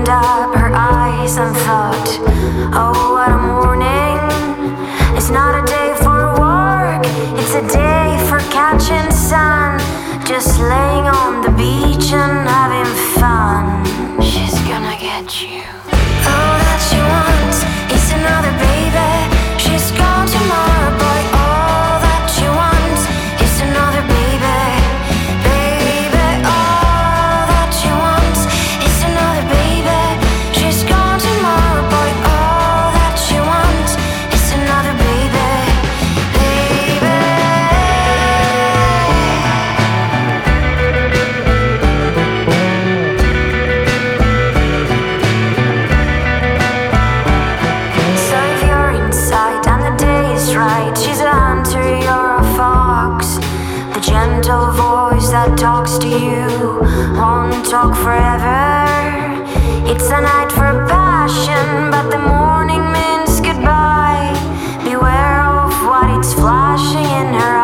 up her eyes and thought, oh, what a morning. It's not a day for work, it's a day for catching sun, just laying on the beach and having fun. She's gonna get you. All that she wants is another baby. She's gone tomorrow, boy. All that she wants is another baby. Baby, all that she wants is another baby. She's gone tomorrow, boy. All that she wants is another baby. Baby. So if you're inside and the day is right, she's a hunter, you're a fox. The gentle voice that talks to you won't talk forever. It's a night for passion, but the morning means goodbye. Beware of what it's flashing in her